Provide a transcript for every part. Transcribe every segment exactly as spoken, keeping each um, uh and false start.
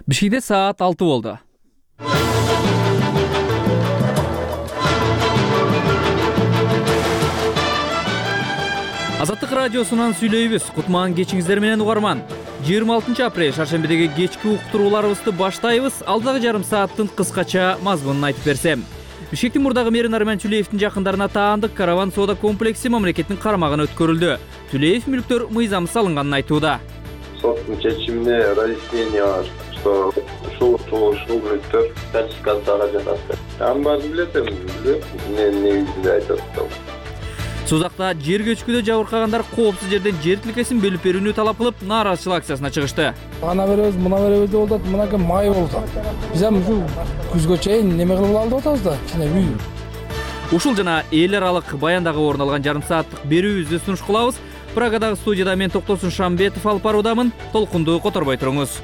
Бишкекте саат алты болду. Азаттык радиосунан сүйлөйбүз. Кутман кечиңиздер менен угарман. жыйырма алтынчы апрель шаршембидеги кечки уктурууларыбызды баштайбыз. Алдагы жарым сааттын кыскача мазмунун айтып берсем. Бишкектин мурдагы мэрин Арман Тюлеевдин жакындарына таандык караван соода комплекси мамлекеттин карамагына өткөрүлдү. Тюлеев мүлктөр мыйзам салынганын айтууда. Соттун чечимине разъяснение, что ушул ушул мүлктөр конфискацияга жатат. Аны баарын билет эми, мен негизинде айтып атам. Сузакта жер көчкүдө жабыркагандар коопсуз жерден жер тилкесин бөлүп берүүнү талап кылып, нааразычылык акциясына чыгышты. Ана беребиз, мына беребиз деп атат, мынака май болуп атат. Биз эми ушу күзгө чейин неме кылып алып атабыз да, кичине үй. Ушул жана эл аралык баяндагы орун алган жарым сааттык берүүбүздү сунуш кылабыз. Прагадагы студияда мен Токтосун Шамбетов алып баруудамын. Толкунду которбой туруңуз.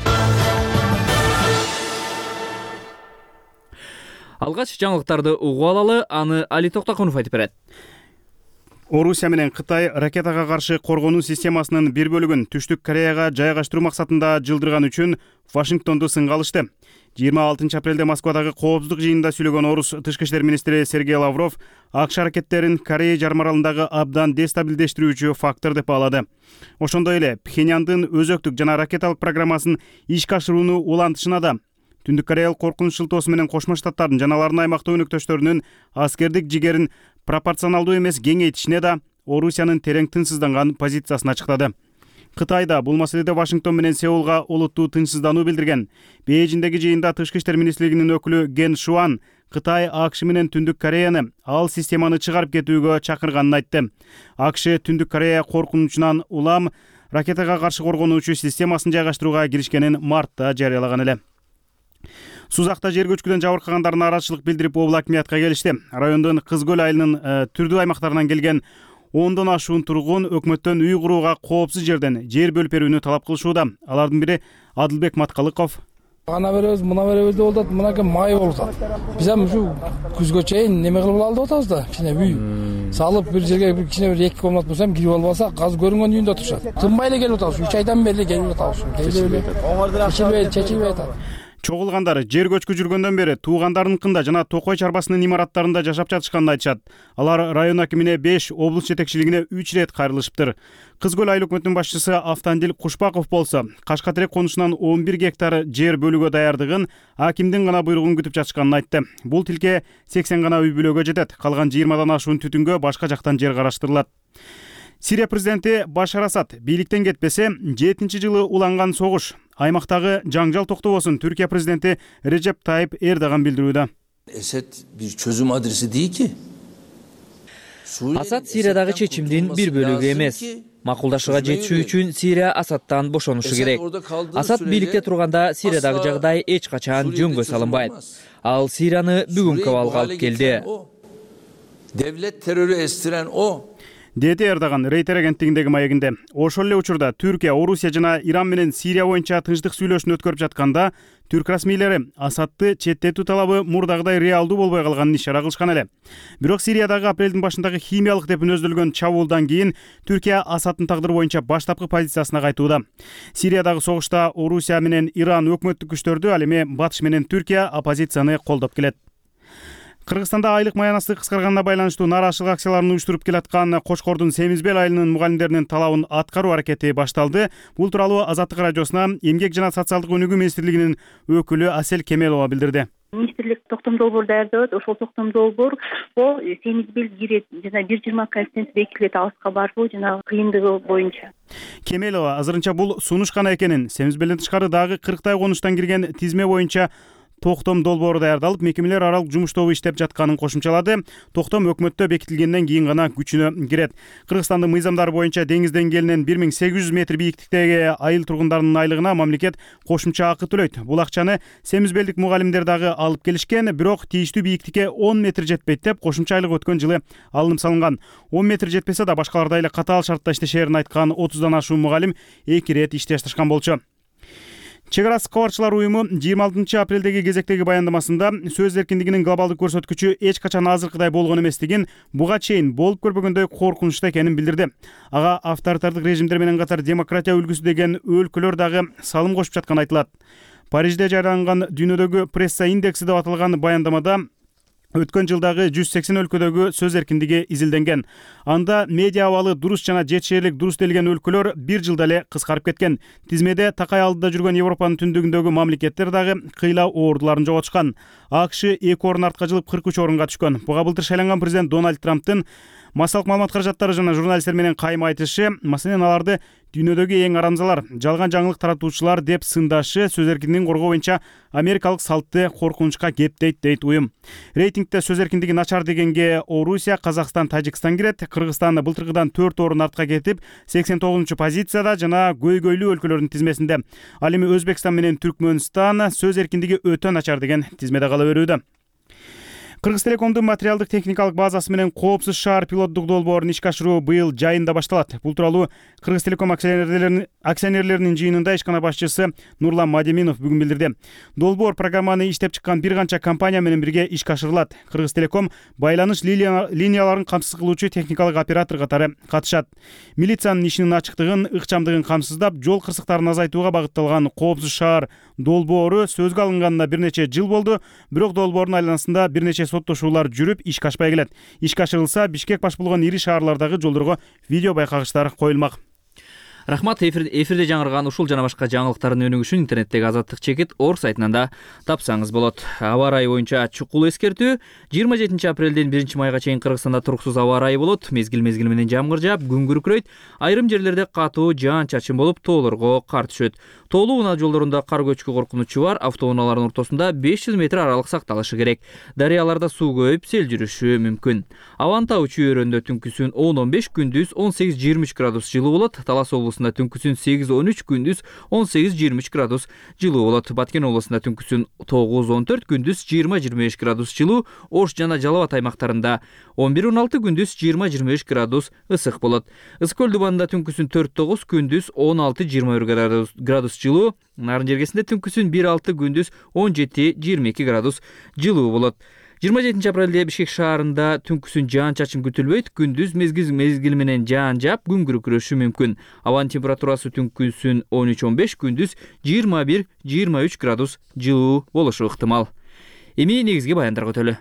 Алгач жаңылыктарды угуп алалы, аны Али Токтокунов айтып берет. Орусия менен Кытай ракетага каршы коргонуу системасынын бир бөлүгүн Түштүк Кореяга жайгаштыруу максатында жылдырган үчүн Вашингтонду сынга алышты. жыйырма алтынчы апрелде Москвадагы коопсуздук жыйынында сүйлөгөн орус тышкы иштер министри Сергей Лавров АКШ аракеттерин Корея жарым аралындагы абдан дестабилдештирүүчү фактор деп баалады. Ошондой эле Пхеньяндын өзөктүк жана ракеталык программасын ишке ашырууну улантышына да Түндүк Кореялык коркунуч шылтоосу менен Кошмо Штаттардын жаналардын аймактуу өнөктөштөрүнүн аскердик жигерин пропорционалдуу эмес кеңейтишине да Орусиянын терең тынчсызданган позициясын ачыктады. Кытай да бул маселеде Вашингтон менен Сеулга олуттуу тынчсыздануу билдирген. Бейжиңдеги жыйында тышкы иштер министрлигинин өкүлү Ген Шуан Кытай АКШ менен Түндүк Кореяны ал системаны чыгарып кетүүгө чакырганын айтты. АКШ Түндүк Корея коркунучунан улам ракетага каршы коргонуучу системасын жайгаштырууга киришкенин мартта жарыялаган эле. Сузакта жер көчкүдөн жабыркагандар нааразычылык билдирип обул акимиятка келишти. Райондун Кыз Көл айылынын түрдүү аймактарынан келген ондон ашуун тургун өкмөттөн үй курууга коопсуз жерден жер бөлүп берүүнү талап кылышууда. Алардын бири Адылбек Маткалыков. Ана беребиз, мына беребиз деп атат, мынака май болуп атат. Биз эми ушу күзгө чейин неме кылып алып атабыз да, кичине үй салып бир жерге бир кичине бир эки комнат болсо кирип алып алсак, газ көрүнгөн үйүндө турушат. Тынбай эле келип атабыз, үч айдан бери келип атабыз. Чечилбей, чечилбей атат. Чогулгандар жер көчкү жүргөндөн бери туугандарыныкында жана Токой чарбасынын имараттарында жашап жатышканын айтышат. Алар район акимине беш, облус жетекчилигине үч ирет кайрылышыптыр. Кыз Көл айыл өкмөтүнүн башчысы Автандил Кушпаков болсо, Кашка Терек конушунан он бир гектар жер бөлүүгө даярдыгын акимдин гана буйругун күтүп жатышканын айтты. Бул тилке сексен гана үй бүлөгө жетет. Калган жыйырмадан ашуун түтүнгө башка жактан жер караштырылат. Сирия президенти Башар Асад бийликтен кетпесе, жетинчи жылы уланган согуш аймактагы жаңжал токтобосун Түркия президенти Режеп Тайып Эрдоган билдирүүдө. Esed bir çözüm adresi değil ki. Асад Сириядагы чечимдин бир бөлүгү эмес. Макулдашууга жетишүү үчүн Сирия Асадтан бошонушу керек. Асад бийликте турганда Сириядагы жагдай эч качан жөнгө салынбайт. Ал Сирияны бүгүнкү абалга алып келди. Devlet terörü estiren o. Деди Эрдоган Рейтер агенттигиндеги маегинде. Ошол эле учурда Түркия, Орусия жана Иран менен Сирия боюнча тынчтык сүйлөшүүнү өткөрүп жатканда, түрк расмийлери Асадты четтетүү талабы мурдагыдай реалдуу болбой калганын ишара кылышкан эле. Бирок Сириядагы апрелдин башындагы химиялык деп өнөздүрүлгөн чабуулдан кийин Түркия Асадтын тагдыры боюнча баштапкы позициясына кайтууда. Сириядагы согушта Орусия менен Иран өкмөттүк күчтөрдү, ал эми Батыш менен Түркия оппозицияны колдоп келет. Кыргызстанда айлык маянасы кыскарганына байланыштуу нааразычылык акцияларын уюштуруп келаткан Кочкордун Семизбел айылынын мугалимдеринин талабын аткаруу аракети башталды. Бул тууралуу Азаттык радиосуна Эмгек жана социалдык өнүгүү министрлигинин өкүлү Асель Кемелова билдирди. Министрлик токтом долбоор даярдап, ошол токтом долбоор бул Семизбел кирет жана бир жыйырма коэффициент бекитилет алыска баруу жана кыйындыгы боюнча. Кемелова азырынча бул сунуш гана экенин, Семизбелден тышкары дагы кырктай конуштан кирген тизме боюнча токтом долбоору даярдалып, мекемелер аралык жумуш тобу иштеп жатканын кошумчалады. Токтом өкмөттө бекитилгенден кийин гана күчүнө кирет. Кыргызстандын мыйзамдары боюнча деңиз деңгээлинен бир миң сегиз жүз метр бийиктиктеги айыл тургундарынын айлыгына мамлекет кошумча акы төлөйт. Бул акчаны Семизбелдик мугалимдер дагы алып келишкен, бирок тийиштүү бийиктикке он метр жетпейт деп кошумча айлык өткөн жылы алынып салынган. он метр жетпесе да башкалардай эле катаал шартта иштешерин айткан отуздан ашуун мугалим эки ирет иштешташкан болчу. Чек ара кабарчылар уюму жыйырма алтынчы апрелдеги кезектеги баяндамасында сөз эркиндигинин глобалдык көрсөткүчү эч качан азыркыдай болгон эместигин, буга чейин болуп көрбөгөндөй коркунучта экенин билдирди. Ага авторитардык режимдер менен катар демократия үлгүсү деген өлкөлөр дагы салым кошуп жатканы айтылат. Парижде жарыяланган дүйнөдөгү пресса индекси деп аталган баяндамада өткөн жылдагы жүз сексен өлкөдөгү сөз эркиндиги изилденген. Анда медиа абалы дурус жана жетишерлик дурус делген өлкөлөр бир жылда эле кыскарып кеткен. Тизмеде такай алдыда жүргөн Европанын түндүгүндөгү мамлекеттер дагы кыйла ордуларын жоготушкан. АКШ эки орун артка жылып кырк үч орунга түшкөн. Буга былтыр шайланган президент Дональд Трамптын массалык маалымат каражаттары жана журналисттер менен кайым айтышы, маселен аларды дүйнөдөгү эң арамзалар, жалган жаңылык таратуучулар деп сындашы сөз эркиндигин коргоо боюнча америкалык салтты коркунучка кептейт дейт уюм. Рейтингде сөз эркиндиги начар дегенге Орусия, Казакстан, Тажикстан кирет. Кыргызстан былтыркыдан төрт орун артка кетип, сексен тогузунчу позицияда жана көйгөйлүү өлкөлөрдүн тизмесинде. Ал эми Өзбекстан менен Түркмөнстан сөз эркиндиги өтө начар деген тизмеде кала берүүдө. Кыргызтелекомдун материалдык техникалык базасы менен коопсуз шаар пилоттук долбоорун ишке ашыруу быйыл жайында башталат. Бул тууралуу Кыргызтелеком акционерлеринин акционерлеринин жыйынында ишкана башчысы Нурлан Мадеминов бүгүн билдирди. Долбоор программаны иштеп чыккан бир канча компания менен бирге ишке ашырылат. Кыргызтелеком байланыш линияларын камсыз кылуучу техникалык оператор катары катышат. Милициянын ишинин ачыктыгын, ыкчамдыгын камсыздап, жол кырсыктарын азайтууга багытталган коопсуз шаар долбоору сөзгө алынганына бир нече жыл болду, бирок долбоордун айланасында бир нече соттошуулар жүрүп, ишке ашпай келет. Ишке ашырылса, Бишкек баш болгон ири шаарлардагы жолдорго видео байкагычтар коюлмак. Рахмат. Эфирде жаңырган ушул жана башка жаңылыктардын өнүгүшүн интернеттеги Азаттык чекит Орг сайтынан да тапсаңыз болот. Аба ырайы боюнча чукул эскертүү. жыйырма жетинчи апрелден биринчи майга чейин Кыргызстанда туруксуз аба ырайы болот. Мезгил-мезгил менен жамгыр жаап, күн күркүрөйт. Айрым жерлерде катуу жаан-чачын болуп, тоолорго кар түшөт. Тоолуу унаа жолдорунда кар көчкү коркунучу бар. Автоунаалардын ортосунда беш жүз метр аралык сакталышы керек. Дарыяларда суу көбөйүп, сел жүрүшү мүмкүн. Абанын тау чүйөрөндө түнкүсүн он он беш, күндүз он сегиз жыйырма үч градус жылуу болот. Талас облусунда түнкүсүн сегиз он үч, күндүз он сегиз жыйырма үч градус жылуу болот. Баткен облусунда түнкүсүн тогуз он төрт, күндүз жыйырма жыйырма беш градус жылуу. Ош жана Жалал Абад аймактарында он бир он алты, күндүз жыйырма жыйырма беш градус ысык болот. Ысык көл дубанында түнкүсүн төрт тогуз, күндүз он алты жыйырма бир градус жылуу. Нарын жергесинде түнкүсүн бир алты, күндүз он жети жыйырма эки градус жылуу болот. жыйырма жетинчи апрелде Бишкек шаарында түнкүсүн жаан-чачын күтүлбөйт, күндүз мезгил мезгил менен жаан жаап, күн күркүрөшү мүмкүн. Абанын температурасы түнкүсүн он үч он беш, күндүз жыйырма бир жыйырма үч градус жылуу болушу ыктымал. Эми негизги баяндарга өтөлү.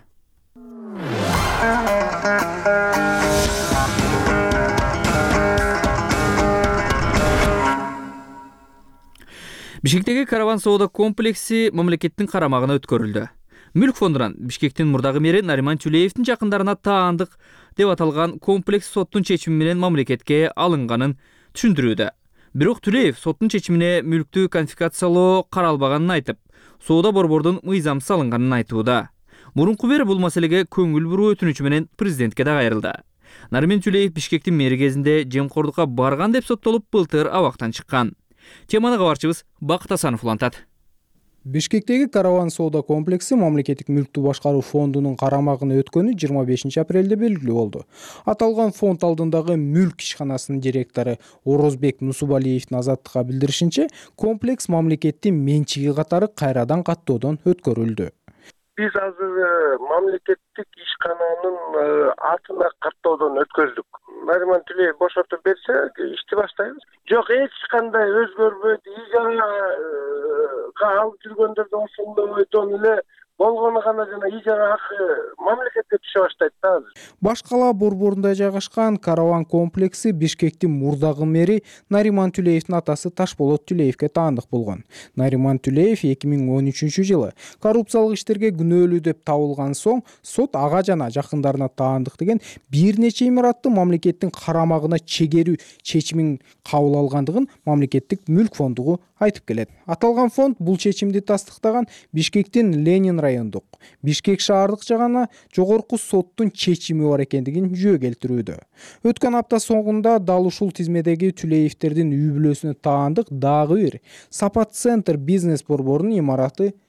Бишкектеги караван соода комплекси мамлекеттин карамагына өткөрүлдү. Мүлк фондунан Бишкектин мурдагы мэри Нариман Тюлеевдин жакындарына таандык деп аталган комплекс соттун чечими менен мамлекетке алынганын түшүндүрүүдө. Бирок Тюлеев соттун чечимине мүлктү конфискациялоо каралбаганын айтып, соода борбордун мыйзамсыз алынганын айтууда. Мурунку мэри бул маселеге көңүл буруу өтүнүчү менен президентке да кайрылды. Нариман Тюлеев Бишкектин мэри кезинде жемкордукка барган деп соттолуп, былтыр абактан чыккан. Теманы кабарчыбыз Бакыт Асанов улантат. Бишкектеги караван соода комплекси мамлекеттик мүлктү башкаруу фондунун карамагына өткөнү жыйырма бешинчи апрелде белгилүү болду. Аталган фонд алдындагы мүлк ишканасынын директору Орозбек Нусубалиевдин Азаттыкка билдиришинче, комплекс мамлекеттин менчиги катары кайрадан каттоодон өткөрүлдү. Биз азыр мамлекеттик ишкананын атына каттоодон өткөздүк. Нариман Тюлеев бошотуп берсе, ишти баштайбыз. Жок, эч кандай өзгөрбөйт. Ижарага алып жүргөндөрдүн ошондойдон эле болгону гана жана ижара акы мамлекетке түшө баштайт да азыр. Башкала борборунда жайгашкан караван комплекси Бишкектин мурдагы мэри Нариман Тюлеевдин атасы Ташболот Тюлеевге таандык болгон. Нариман Тюлеев эки миң он үчүнчү жылы коррупциялык иштерге күнөөлүү деп табылган соң сот ага жана жакындарына таандык деген бир нече имаратты мамлекеттин карамагына чегерүү чечимин кабыл алгандыгын мамлекеттик мүлк фондугу айтып келет. Аталган фонд бул чечимди тастыктаган Бишкектин Ленин райондук, Бишкек шаардык жагана жогорку соттун чечими бар экендигин жөө келтирүүдө. Өткөн апта соңунда дал ушул тизмедеги Тюлеевдердин үй бүлөсүнө таандык дагы бир Сапат центр бизнес борборунун имараты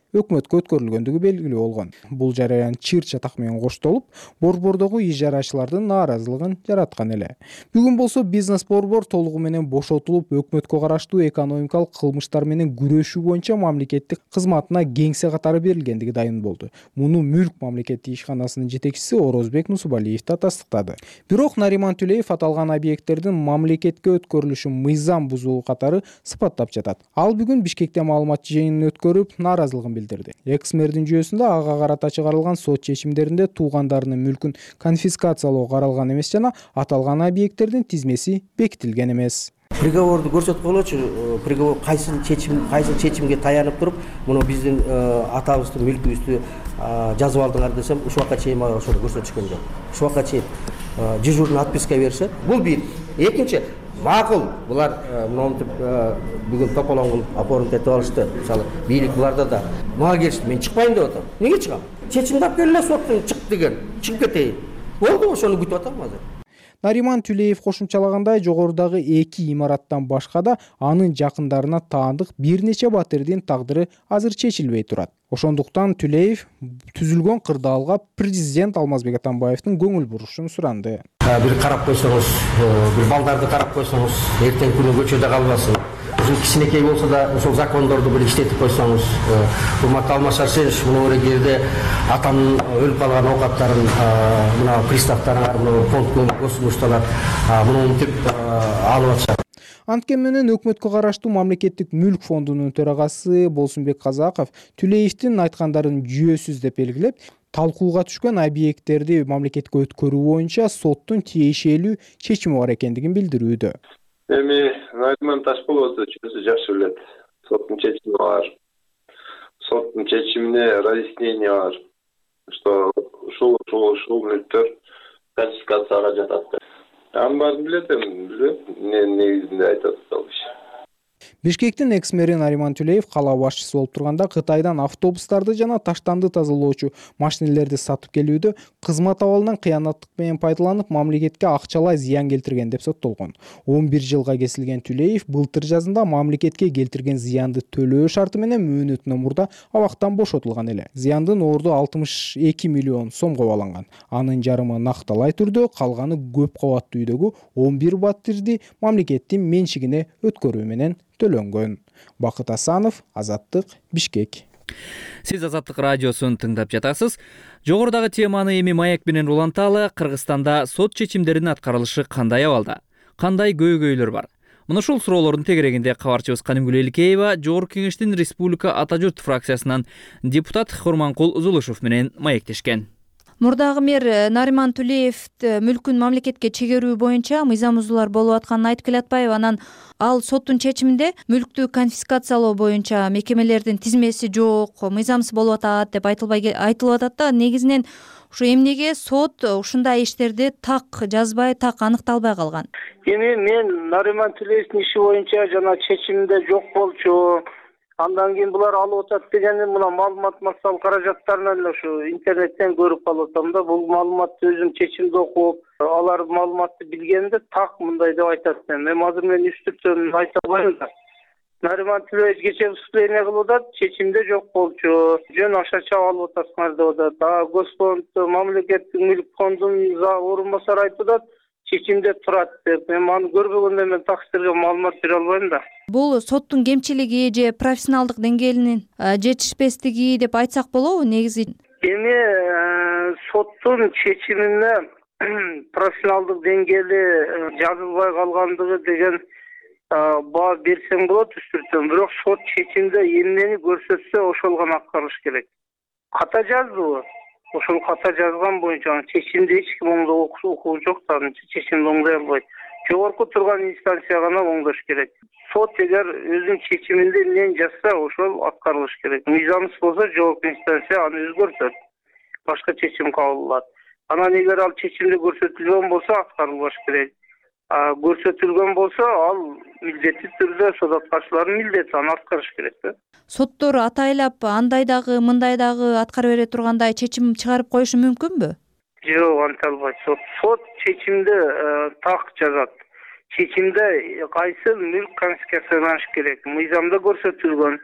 өкмөткө өткөрүлгөндүгү белгилүү болгон. Бул жараян чыр чатак менен коштолуп, борбордогу ижарачылардын нааразылыгын жараткан эле. Бүгүн болсо бизнес борбор толугу менен бошотулуп, өкмөткө караштуу экономикалык кылмыштар менен күрөшүү боюнча мамлекеттик кызматына кеңсе катары берилгендиги дайын болду. Муну Мүлк мамлекеттик ишканасынын жетекчиси Орозбек Нусубалиев да тастыктады. Бирок Нариман Түлеев аталган объекттердин мамлекетке өткөрүлүшүн мыйзам бузуу катары сыпаттап жатат. Ал бүгүн Бишкекте маалымат жыйынын өткөрүп, нааразылыгын билдирди. Экс-мэрдин жүйөсүндө ага карата чыгарылган сот чечимдеринде туугандарынын мүлкүн конфискациялоо каралган эмес жана аталган объекттердин тизмеси бекитилген эмес. Приговорду көрсөткөнчү, приговор кайсы чечим, кайсы чечимге таянып туруп, муну биздин атабыздын мүлкүбүздү жазып алдыңар десем, ушул вакытка чейин мага ошону көрсөтүшкөн жок. Ушул вакытка чейин дежурный отписка беришет. Бул бир. Экинчи, макул, булар монтип бүгүн тополоңун опорун тетип алышты. Мисалы, бийлик буларда да мага келишти, мен чыкпайм деп атам. Неге чыгам? Чечимди алып келе соттун чык деген, чыгып кетейин. Болду, ошону күтүп атам азыр. Нариман Түлеев кошумчалагандай, жогорудагы эки имараттан башка да анын жакындарына таандык бир нече батирдин тагдыры азыр чечилбей турат. Ошондуктан Түлеев түзүлгөн кырдаалга президент Алмазбек Атамбаевдин көңүл бурушун суранды. Бир карап койсоңуз, бир балдарды карап койсоңуз, эртең күнү көчөдө калбасын. Ушул кичинекей болсо да ошол закондорду бир иштетип койсоңуз, урматтуу Алмаз Арсенович, муну жерде атамдын өлүп калган оокаттарын мына приставтарга, мына фонд госимуществолор муну мынтип алып атышат. Анткени менен өкмөткө караштуу мамлекеттик мүлк фондунун төрагасы Болсунбек Казаков Түлеевдин айткандарын жүйөсүз деп белгилеп, талкууга түшкөн объекттерди мамлекетке өткөрүү боюнча соттун тиешелүү чечими бар экендигин билдирүүдө. Эми Нариман Ташполовду өзү жакшы билет. Соттун чечими бар. Соттун чечимине разъяснение бар. Что ушул ушул ушул мүлктөр конфискацияга жатат. Анын баарын билет эми, билет. Не негизинде айтат ал иш. Бишкектин экс-мэри Нариман Түлеев кала башчысы болуп турганда Кытайдан автобустарды жана таштанды тазалоочу машинелерди сатып келүүдө кызмат абалынан кыянаттык менен пайдаланып, мамлекетке акчалай зыян келтирген деп соттолгон. он бир жылга кесилген Түлеев былтыр жазында мамлекетке келтирген зыянды төлөө шарты менен мөөнөтүнөн мурда абактан бошотулган эле. Зыяндын орду алтымыш эки миллион сомго бааланган. Анын жарымы накталай түрдө, калганы көп кабаттуу үйдөгү он бир батирди мамлекеттин менчигине өткөрүү менен төлөнгөн. Бакыт Асанов, Азаттык, Бишкек. Сиз Азаттык радиосун тыңдап жатасыз. Жогорудагы теманы эми маек менен уланталы. Кыргызстанда сот чечимдеринин аткарылышы кандай абалда? Кандай көйгөйлөр бар? Мына ушул суроолордун тегерегинде кабарчыбыз Канымгүл Эликеева Жогорку Кеңештин Республика Ата журт фракциясынан депутат Хурманкул Зулушев менен маектешкен. Мурдагы мэр Нариман Түлеев мүлкүн мамлекетке чегерүү боюнча мыйзам бузуулар болуп атканын айтып келатпайбы? Анан ал соттун чечиминде мүлктү конфискациялоо боюнча мекемелердин тизмеси жок, мыйзамсыз болуп атат деп айтылбай айтылып атат да. Негизинен ушу эмнеге сот ушундай иштерди так жазбай, так аныкталбай калган? Эми мен Нариман Түлеевдин иши боюнча жана чечимде жок болчу. Андан кийин булар алып атат дегенди мына маалымат массал каражаттарынан ушу интернеттен көрүп калып атам да. Бул маалыматты өзүм чечимди окуп, алар маалыматты билгенде так мындай деп айтат. Мен азыр мен үстүртөн айта албайм да. Нариман Түлеев кечээ выступление кылып атат, чечимде жок болчу. Жөн акча чаап алып атасыңар деп атат. А Госпонд мамлекеттик мүлк фондунун орун басары айтып атат, чечимде турат деп. Мен аны көрбөгөндө мен так силерге маалымат бере албайм да. Бул соттун кемчилиги же профессионалдык деңгээлинин жетишпестиги деп айтсак болобу негизи? Эми соттун чечимине профессионалдык деңгээли жазылбай калгандыгы деген баа берсең болот үстүртөн. Бирок сот чечимде эмнени көрсөтсө ошол гана аткарылыш керек. Ката жаздыбы? Ошол ката жазган боюнча чечимде эч ким оңдоо окуу жок да, чечимди оңдой албайт. Жогорку турган инстанция гана оңдош керек. Сот эгер өзүнүн чечиминде эмнени жазса, ошол аткарылыш керек. Мыйзамсыз болсо жогорку инстанция аны өзгөртөт. Башка чечим кабыл алат. Анан эгер ал чечимде көрсөтүлгөн болсо аткарылбаш керек. А көрсөтүлгөн болсо ал милдеттүү түрдө сот аткарчылардын милдети, аны аткарыш керек да. Соттор атайлап андай дагы, мындай дагы аткара бере тургандай чечим чыгарып коюшу мүмкүнбү? Жок, анта албайт. Сот сот чечимде так жазат. Чечимде кайсы мүлк конфискацияланыш керек, мыйзамда көрсөтүлгөн.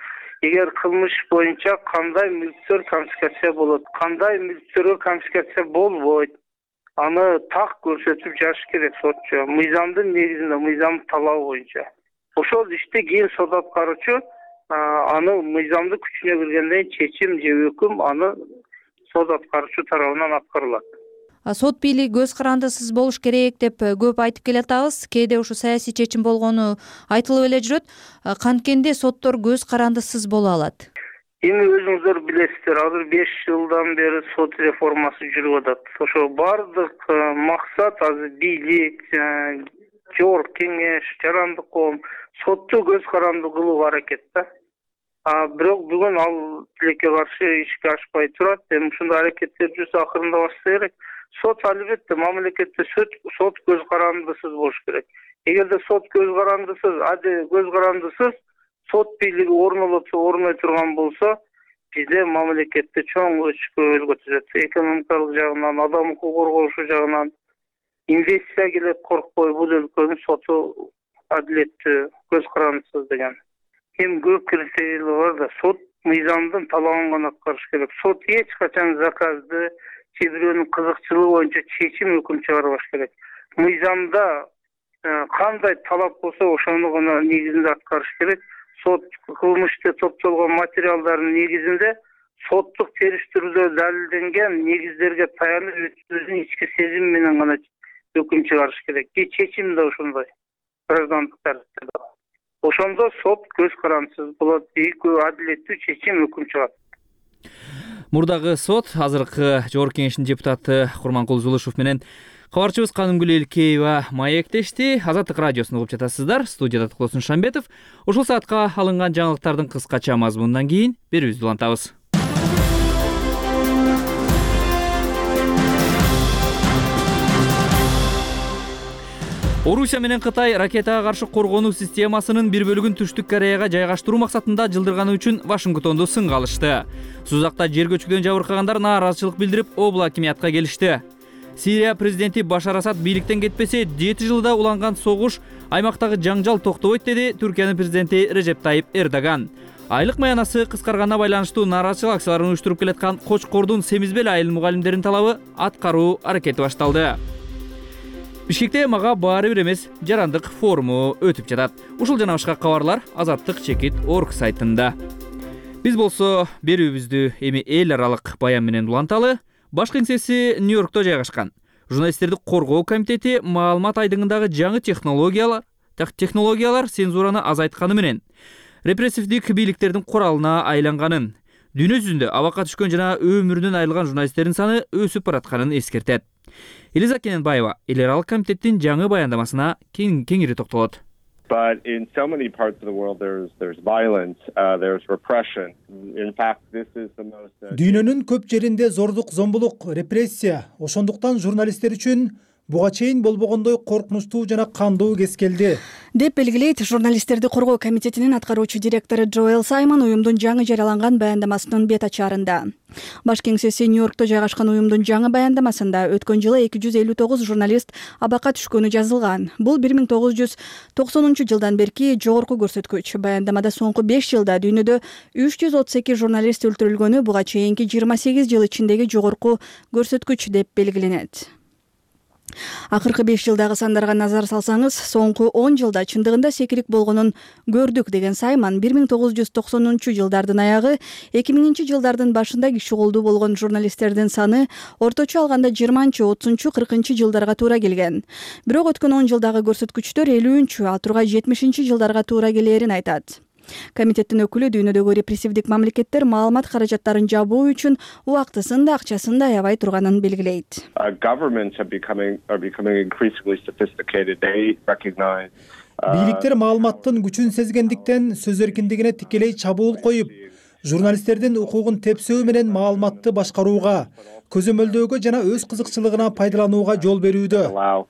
эгер кылмыш боюнча кандай мүлктөр конфискация болот, кандай мүлктөргө конфискация болбойт, аны так көрсөтүп жазыш керек сотчу. Мыйзамдын негизинде, мыйзам талабы боюнча. Ошол иште кийин сот аткаруучу аны мыйзамдын күчүнө киргенден чечим же өкүм аны сот аткаруучу тарабынан аткарылат. Сот бийлиги көз карандысыз болуш керек деп көп айтып келатабыз. Кээде ушу саясий чечим болгону айтылып эле жүрөт. Канткенде соттор көз карандысыз боло алат? Эми өзүңүздөр билесиздер, азыр беш жылдан бери сот реформасы жүрүп атат. Ошо бардык максат азыр бийлик, жогорку кеңеш, жарандык коом сотту көз каранды кылууга аракет да. А бирок бүгүн ал тилекке каршы ишке ашпай турат. Эми ушундай аракеттер жүрсө акырында башса керек. Сот албетте мамлекетте сот көз карандысыз болуш керек. Эгерде сот көз карандысыз, аде көз карандысыз сот бийлиги орнолотсо, орной турган болсо, бизде мамлекетте чоң өчкөлгө түзөт. Экономикалык жагынан, адам укугун коргошу жагынан инвестиция келет коркпой, бул өлкөнүн соту адилеттүү, көз карандысыз деген. Эми көп критерийлер бар да, сот мыйзамдын талабын гана аткарыш керек. Сот эч качан заказды, же бирөөнүн кызыкчылыгы боюнча чечим өкүм чыгарбаш керек. Мыйзамда кандай талап болсо, ошону гана негизинде аткарыш керек. Сот кылмышты топтолгон материалдардын негизинде соттук териштирүүдө далилденген негиздерге таянып өзүнүн ички сезими менен гана өкүм чыгарыш керек. Же чечим да ошондой. Граждандык тартипте да. Ошондо сот көз карандысыз болот, адилеттүү чечим өкүм чыгат. Мурдагы сот азыркы жогорку кеңештин депутаты Курманкул Зулушев менен кабарчыбыз Канымгүл Элкеева маектешти. Азаттык радиосун угуп жатасыздар. Студияда Токтосун Шамбетов. Ушул саатка алынган жаңылыктардын кыскача мазмунунан кийин берүүбүздү улантабыз. Орусия менен Кытай ракетага каршы коргонуу системасынын бир бөлүгүн Түштүк Кореяга жайгаштыруу максатында жылдырганы үчүн Вашингтонду сынга алышты. Сузакта жер көчкүдөн жабыркагандар нааразычылык билдирип, обул акимиятка келишти. Сирия президенти Башар Асад бийликтен кетпесе, жети жылда уланган согуш, аймактагы жаңжал токтобойт деди Түркиянын президенти Режеп Тайип Эрдоган. Айлык маянасы кыскарганына байланыштуу нааразычылык акцияларын уюштуруп келаткан Кочкордун Семизбел айыл мугалимдеринин талабы аткаруу аракети башталды. Бишкекте мага баары бир эмес жарандык форуму өтүп жатат. Ушул жана башка кабарлар Азаттык чекит орг сайтында. Биз болсо берүүбүздү эми эл аралык баян менен уланталы. Баш кеңсеси Нью-Йоркто жайгашкан. Журналисттерди коргоо комитети маалымат айдыңындагы жаңы технологиялар, технологиялар цензураны азайтканы менен репрессивдик бийликтердин куралына айланганын, дүйнө жүзүндө абакка түшкөн жана өмүрүнөн айрылган журналисттердин саны өсүп баратканын эскертет. Элиза Кененбаева эл аралык комитеттин жаңы баяндамасына кеңири токтолот. But in so many parts of the world there's there's violence, uh, there's repression. In fact, this is the most uh... Дүйнөнүн көп жеринде зордук, зомбулук, репрессия. Ошондуктан журналисттер үчүн буга чейин болбогондой коркунучтуу жана кандуу кез келди деп белгилейт журналисттерди коргоо комитетинин аткаруучу директору Джоэл Саймон уюмдун жаңы жарыяланган баяндамасынын бет ачарында. Баш кеңсеси Нью-Йоркто жайгашкан уюмдун жаңы баяндамасында өткөн жылы эки жүз элүү тогуз журналист абакка түшкөнү жазылган. Бул бир миң тогуз жүз токсонунчу жылдан берки жогорку көрсөткүч. Баяндамада соңку беш жылда дүйнөдө үч жүз отуз эки журналист өлтүрүлгөнү буга чейинки жыйырма сегиз жыл ичиндеги жогорку көрсөткүч деп белгиленет. Акыркы беш жылдагы сандарга назар салсаңыз, соңку он жылда чындыгында секирик болгонун көрдүк деген Саймон бир миң тогуз жүз токсонунчу жылдардын аягы, эки миңинчи жылдардын башында киши колдуу болгон журналисттердин саны орточо алганда жыйырманчы, отузунчу, кыркынчы жылдарга туура келген. Бирок өткөн он жылдагы көрсөткүчтөр элүүнчү, ал тургай жетимишинчи жылдарга туура келээрин айтат. Комитеттин өкүлү дүйнөдөгү репрессивдик мамлекеттер маалымат каражаттарын жабуу үчүн убактысын да акчасын да аябай турганын белгилейт. Бийликтер маалыматтын күчүн сезгендиктен сөз эркиндигине тикелей чабуул коюп, журналисттердин укугун тепсөө менен маалыматты башкарууга, көзөмөлдөөгө жана өз кызыкчылыгына пайдаланууга жол берүүдө.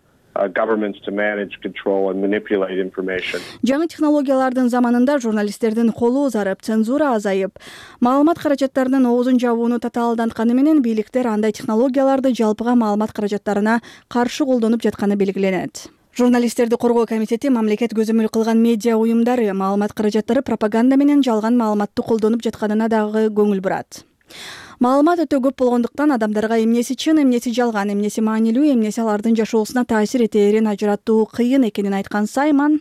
Жаңы технологиялардын заманында журналисттердин колу узарып, цензура азайып, маалымат каражаттарынын оозун жабууну татаалдантканы менен бийликтер андай технологияларды жалпыга маалымат каражаттарына каршы колдонуп жатканы белгиленет. Журналисттерди коргоо комитети мамлекет көзөмөл кылган медиа уюмдары маалымат каражаттары пропаганда менен жалган маалыматты колдонуп жатканына дагы көңүл бурат. Маалымат өтө көп болгондуктан адамдарга эмнеси чын, эмнеси жалган, эмнеси маанилүү, эмнеси алардын жашоосуна таасир этээрин ажыраттуу кыйын экенин айткан Саймон,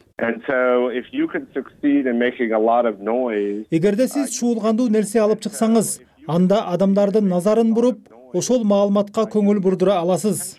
эгерде сиз чуулгандуу нерсе алып чыксаңыз, анда адамдардын назарын буруп, ошол маалыматка көңүл бурдура аласыз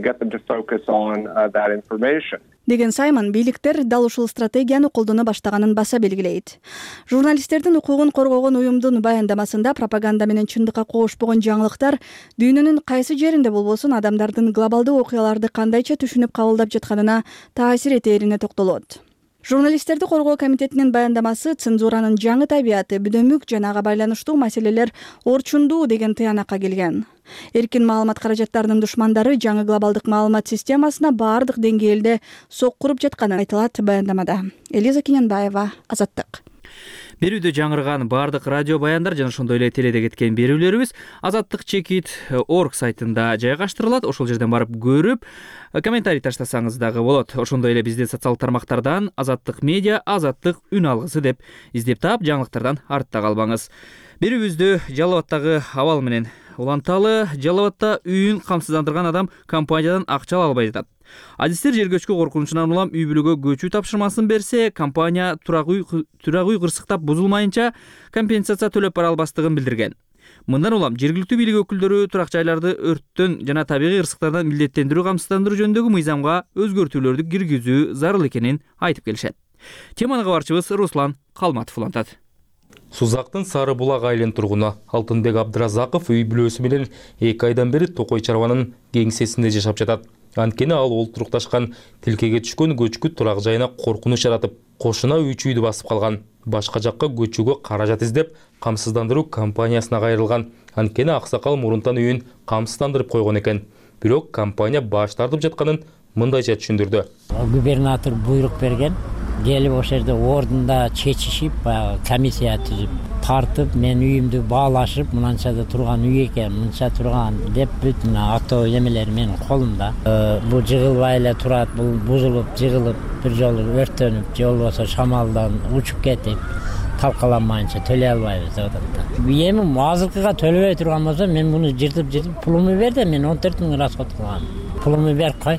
деген Саймон бийликтер дал ушул стратегияны колдоно баштаганын баса белгилейт. Журналисттердин укугун коргогон уюмдун баяндамасында пропаганда менен чындыкка кошпогон жаңылыктар дүйнөнүн кайсы жеринде болбосун адамдардын глобалдуу окуяларды кандайча түшүнүп кабылдап жатканына таасир этээрине токтолот. Журналисттерди коргоо комитетинин баяндамасы цензуранын жаңы табияты, бүдөмүк жана ага байланыштуу маселелер орчундуу деген тыянакка келген. Эркин маалымат каражаттарынын душмандары жаңы глобалдык маалымат системасына баардык деңгээлде соккуруп жатканы айтылат баяндамада. Элиза Кененбаева, Азаттык. Берүүдө жаңырган баардык радио баяндар жана ошондой эле теледе кеткен берүүлөрүбүз азаттык чекит точка орг сайтында жайгаштырылат. Ошол жерден барып көрүп, комментарий таштасаңыз дагы болот. Ошондой эле бизди социалдык тармактардан Азаттык медиа, Азаттык үн алгысы деп издеп таап, жаңылыктардан артта калбаңыз. Берүүбүздү Жалал Абадтагы абал менен уланталы. Жалал Абадта үйүн камсыздандырган адам компаниядан акча ала албай жатат. Адистер жер көчкү коркунучунан улам үй бүлөгө көчүү тапшырмасын берсе, компания турак үй турак үй кырсыктап бузулмайынча компенсация төлөп бара албастыгын билдирген. Мындан улам жергиликтүү бийлик өкүлдөрү турак жайларды өрттөн жана табигый кырсыктардан милдеттендирүү камсыздандыруу жөнүндөгү мыйзамга өзгөртүүлөрдү киргизүү зарыл экенин айтып келишет. Теманы кабарчыбыз Руслан Калматов улантат. Сузактын Сары Булак айылынын тургуну Алтынбек Абдыразаков үй бүлөсү менен эки айдан бери Токой чарбанын кеңсесинде жашап жатат. Анткени ал олтурукташкан тилкеге түшкөн көчкү турак жайына коркунуч жаратып, кошуна үч үйдү басып калган. Башка жакка көчүүгө каражат издеп, камсыздандыруу компаниясына кайрылган. Анткени аксакал мурунтан үйүн камсыздандырып койгон экен. Бирок компания баш тартып жатканын мындайча түшүндүрдү. Губернатор буйрук берген, келип ошол жерде ордунда чечишип, комиссия түзүп, тартып, мен үйүмдү баалашып, мынанча да турган үй экен, мынча турган деп бүт мына ато эмелер менин колумда. Бул жыгылбай эле турат, бул бузулуп, жыгылып, бир жолу өрттөнүп, же болбосо шамалдан учуп кетип, талкаланмайынча төлөй албайбыз деп атат. Эми азыркыга төлөбөй турган болсо, мен муну жыртып-жыртып пулумду бер деп, мен он төрт миң расход кылгам. Пулумду берип кой.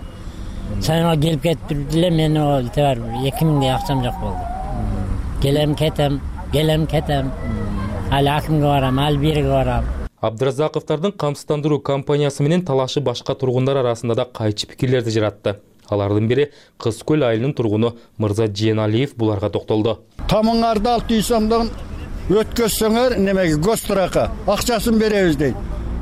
Сага келип кетип эле мен тепер эки миңдей акчам жок болду. Келем кетем, келем кетем. Ал акимге барам, ал бирге барам. Абдыразаковдардын камсыздандыруу компаниясы менен талашы башка тургундар арасында да кайчы пикирлерди жаратты. Алардын бири Кыз Көл айылынын тургуну Мырза Жeenалиев буларга токтолду. Тамыңарды алты жүз сомдон өткөзсөңөр немеге гострака акчасын беребиз дейт.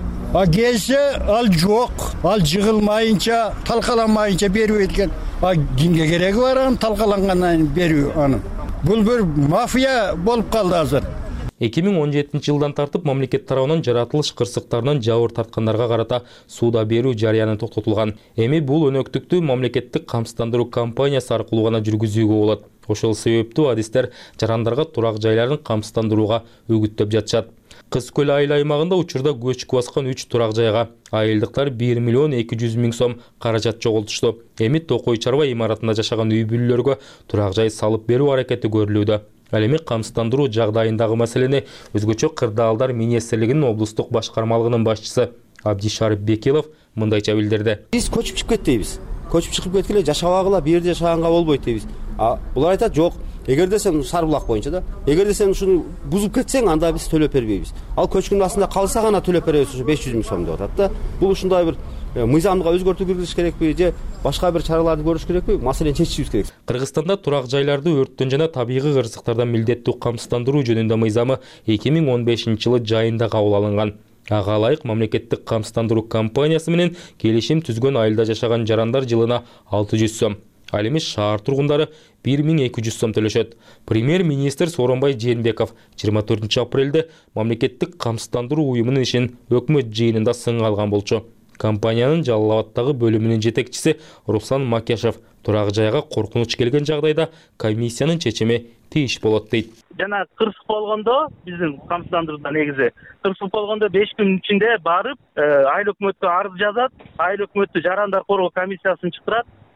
А келсе ал жок, ал жыгылмайынча, талкаланмайынча берүү экен. А кимге кереги бар анын талкалангандан берүү аны. Бул бир мафия болуп калды азыр. эки миң он жетинчи жылдан тартып мамлекет тарабынан жаратылыш кырсыктарынан жабыр тарткандарга карата сууда берүү жарыяны токтотулган. Эми бул өнөктүктү мамлекеттик камсыздандыруу компаниясы аркылуу гана жүргүзүүгө болот. Ошол себептүү адистер жарандарга турак жайларын камсыздандырууга үгүттөп жатышат. Кыз Көл айыл аймагында учурда көчкү баскан үч турак жайга айылдыктар бир миллион эки жүз миң сом каражат жоготушту. Эми Токой чарба имаратында жашаган үй бүлөлөргө турак жай салып берүү аракети көрүлүүдө. Ал эми камсыздандыруу жагдайындагы маселени өзгөчө Кырдаалдар министрлигинин облустук башкармалыгынын башчысы Абдишарып Бекилов мындайча билдирди. Биз көчүп чыгып кетпейбиз. Көчүп чыгып кеткиле жашабагыла, бир жерде жашаганга болбойт дейбиз. А булар айтат, жок. Эгерде сен Сары Булак боюнча да, эгерде сен ушуну бузуп кетсең, анда биз төлөп бербейбиз. Ал көчкүнүн астында калса гана төлөп беребиз, ушу беш жүз миң сом деп атат да. Бул ушундай бир мыйзамга өзгөртүү киргизиш керекпи же башка бир чараларды көрүш керекпи? Маселени чечишибиз керек. Кыргызстанда турак жайларды өрттөн жана табигый кырсыктардан милдеттүү камсыздандыруу жөнүндө мыйзамы эки миң он бешинчи жылы жайында кабыл алынган. Ага ылайык мамлекеттик камсыздандыруу компаниясы менен келишим түзгөн айылда жашаган жарандар жылына алты жүз сом. Ал эми шаар тургундары бир миң эки жүз сом төлөшөт. Премьер-министр Сооронбай Жээнбеков жыйырма төртүнчү апрелде мамлекеттик камсыздандыруу уюмунун ишин өкмөт жыйынында сынга алган болчу. Компаниянын Жалал Абадтагы бөлүмүнүн жетекчиси Руслан Макешев турак жайга коркунуч келген жагдайда комиссиянын чечими тийиш болот дейт. Жана кырсык болгондо биздин камсыздандырууда негизи кырсык болгондо беш күн ичинде барып айыл өкмөткө арыз жазат, айыл өкмөттү жарандар коргоо комиссиясын чакырат.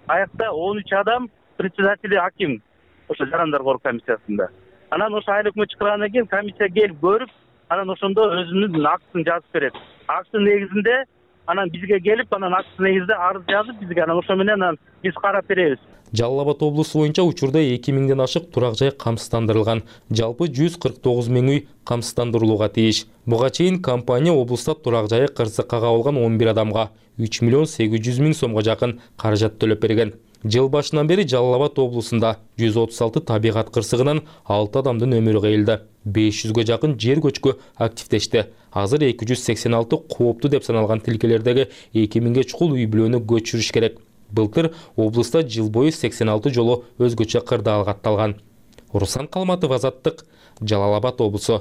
аякта он үч адам, председатели аким ошо жарандар коргоо комиссиясында. Анан ошо айыл өкмөт чыгаргандан кийин комиссия келип көрүп, анан ошондо өзүнүн актысын жазып берет. Актын негизинде анан бизге келип, анан актын негизинде арыз жазып бизге, анан ошо менен анан биз карап беребиз. Жалал Абад облусу боюнча учурда эки миңден ашык турак жай камсыздандырылган. Жалпы жүз кырк тогуз миң үй камсыздандырылууга тийиш. Буга чейин компания облуста турак жайы кырсыкка кабылган он бир адамга үч миллион сегиз жүз миң сомго жакын каражат төлөп берген. Жыл башынан бери Жалал Абад облусунда жүз отуз алты табигат кырсыгынан алты адамдын өмүрү кыйылды. беш жүзгө жакын жер көчкү активдешти. Азыр эки жүз сексен алты кооптуу деп саналган тилкелердеги эки миңге чукул үй бүлөнү көчүрүш керек. Былтыр облуста жыл бою сексен алты жолу өзгөчө кырдаал катталган. Руслан Калматов, Азаттык, Жалал Абад облусу.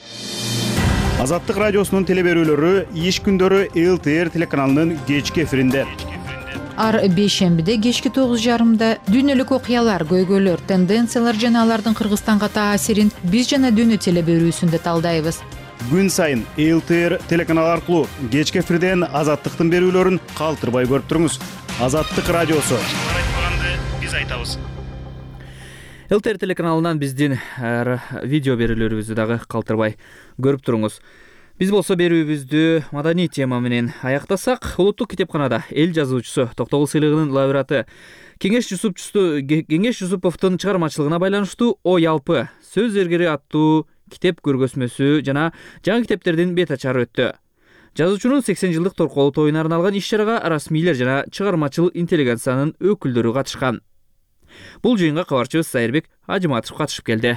Азаттык радиосунун телеберүүлөрү иш күндөрү эл ти эр телеканалынын кечки эфиринде. Ар бейшембиде кечки тогуз жарымда дүйнөлүк окуялар, көйгөйлөр, тенденциялар жана алардын Кыргызстанга таасирин биз жана дүйнө телеберүүсүндө талдайбыз. Күн сайын эл ти эр телеканалы аркылуу кечки эфирден Азаттыктын берүүлөрүн калтырбай көрүп туруңуз. Азаттык радиосу. Биз айтабыз. эл ти эр телеканалынан биздин видео берүүлөрүбүздү дагы калтырбай көрүп туруңуз. Биз болсо берүүбүздү маданий тема менен аяктасак, улуттук китепканада эл жазуучусу Токтогул сыйлыгынын лауреаты Кеңеш Жусуповду Кеңеш Жусуповдун чыгармачылыгына байланыштуу Ой алпы сөз зергери аттуу китеп көргөзмөсү жана жаңы китептердин бет ачары өттү. Жазуучунун сексен жылдык торколуу тоюна арналган иш-чарага расмийлер жана чыгармачыл интеллигенциянын өкүлдөрү катышкан. Бул жыйынга кабарчыбыз Сайырбек Ажыматов катышып келди.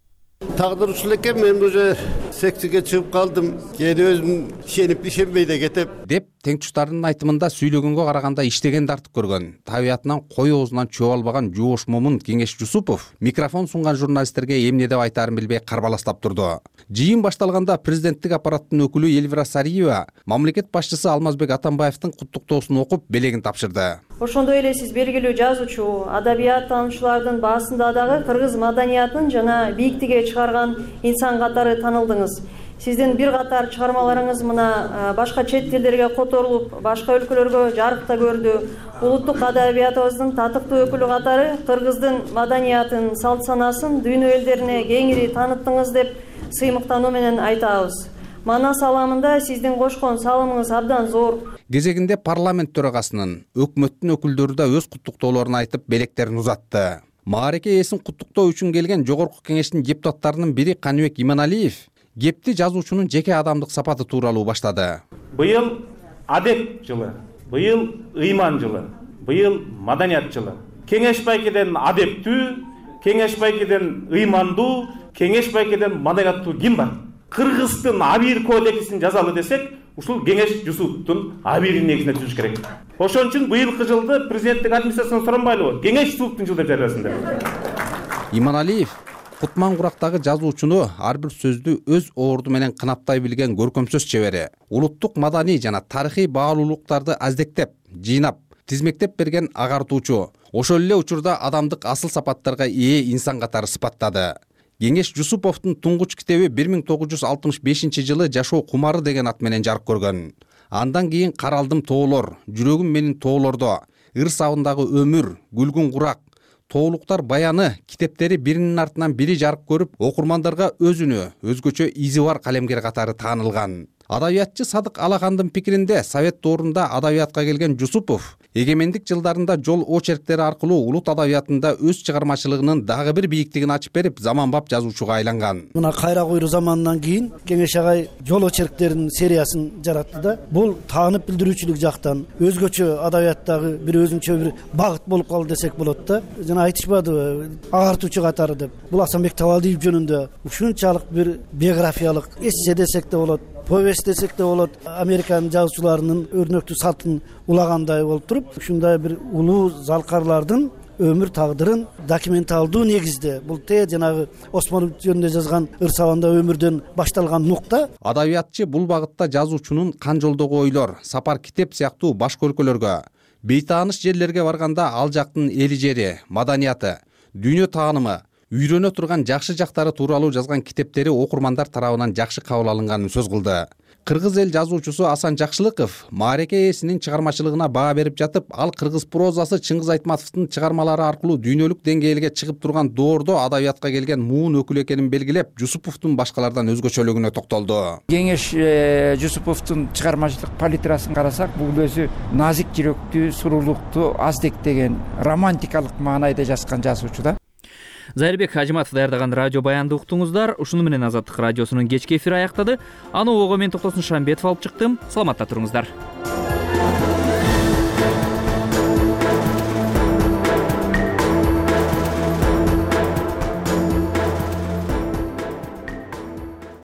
Тагдыр ушул экен, мен уже сексиге чыгып калдым. Кээде өзүм ишенип ишенбей да кетем. Деп теңтуштарынын айтымында сүйлөгөнгө караганда иштеген тартып көргөн, табиятынан кой оозунан чөп албаган жууш момун Кеңеш Жусупов микрофон сунган журналисттерге эмне деп айтаарын билбей карбаластап турду. Жыйын башталганда президенттик аппараттын өкүлү Элвира Сариева мамлекет башчысы Алмазбек Атамбаевдин куттуктоосун окуп белегин тапшырды. Ошондой эле сиз белгилүү жазуучу, адабият таануучулардын баасында дагы кыргыз маданиятын жана бийиктикке чыгарган инсан катары танылдыңыз. Сиздин бир катар чыгармаларыңыз мына башка чет тилдерге которулуп, башка өлкөлөргө жарыкта көрдү. Улуттук адабиятыбыздын татыктуу өкүлү катары кыргыздын маданиятын, салт санасын дүйнө элдерине кеңири тааныттыңыз деп сыймыктануу менен айтабыз. Мана саламында сиздин кошкон салымыңыз абдан зор. Кезегинде парламент төрагасынын, өкмөттүн өкүлдөрү да өз куттуктоолорун айтып, белектерин узатты. Маареке ээсин куттуктоо үчүн келген жогорку кеңештин депутаттарынын бири Каныбек Иманалиев кепти жазуучунун жеке адамдык сапаты тууралуу баштады. Быйыл адеп жылы, быйыл ыйман жылы, быйыл маданият жылы. Кеңеш байкеден адептүү, кеңеш байкеден ыймандуу, кеңеш байкеден маданияттуу ким бар? Кыргыздын абийир кодексин жазалы десек, ушул Кеңеш Жусуповдун абийирин негизинде түзүш керек. Ошон үчүн быйылкы жылды президенттик администрациядан суранбайлыбы? Кеңеш Жусуповдун жылы деп жарыясын деп. Иманалиев Кутман курактагы жазуучуну ар бир сөздү өз оорду менен кынаптай билген көркөм сөз чебери, улуттук маданий жана тарыхый баалуулуктарды аздектеп, жыйнап, тизмектеп берген агартуучу, ошол эле учурда адамдык асыл сапаттарга ээ инсан катары сыпаттады. Кеңеш Жусуповдун туңгуч китеби бир миң тогуз жүз алтымыш бешинчи жылы Жашоо кумары деген ат менен жарык көргөн. Андан кийин Каралдым тоолор, Жүрөгүм менин тоолордо, Ыр сабындагы өмүр, Гүлгүн курак, Тоолуктар баяны китептери биринин артынан бири жарык көрүп, окурмандарга өзүнө, өзгөчө изи бар калемгер катары таанылган. Адабиятчы Садык Алахандын пикиринде Совет доорунда адабиятка келген Жусупов эгемендик жылдарында жол очерктери аркылуу улут адабиятында өз чыгармачылыгынын дагы бир бийиктигин ачып берип, заманбап жазуучуга айланган. Мына кайра куйруу заманынан кийин Кеңеш агай жол очерктеринин сериясын жаратты да, бул таанып билдирүүчүлүк жактан өзгөчө адабияттагы бир өзүнчө бир багыт болуп калды десек болот да. Жана айтышпадыбы, агартуучу катары деп. Бул Асанбек Табалдиев жөнүндө ушунчалык бир биографиялык эссе десек да болот, повесть десек да болот, Американын жазуучуларынын өрнөктүү салтын улагандай болуп туруп, ушундай бир улуу залкарлардын өмүр тагдырын документалдуу негизде, бул те жанагы Осмонов жөнүндө жазган Ыр сабында өмүрдөн башталган нукта. Адабиятчы бул багытта жазуучунун Кан жолдогу ойлор, Сапар китеп сыяктуу башка өлкөлөргө, бейтааныш жерлерге барганда ал жактын эли жери, маданияты, дүйнө таанымы, үйрөнө турган жакшы жактары тууралуу жазган китептери окурмандар тарабынан жакшы кабыл алынганын сөз кылды. кыргыз эл жазуучусу Асан Жакшылыков маареке ээсинин чыгармачылыгына баа берип жатып, ал кыргыз прозасы Чыңгыз Айтматовдун чыгармалары аркылуу дүйнөлүк деңгээлге чыгып турган доордо адабиятка келген муун өкүлү экенин белгилеп, Жусуповдун башкалардан өзгөчөлүгүнө токтолду. Кеңеш Жусуповдун чыгармачылык палитрасын карасак, бул өзү назик жүрөктүү, суруулуктуу, аздектеген, романтикалык маанайда жазган жазуучу да. Зайырбек Ажыматов даярдаган радио баянды уктуңуздар. Ушуну менен Азаттык радиосунун кечки эфири аяктады. Аны ого мен Токтосун Шамбетов алып чыктым. Саламатта туруңуздар.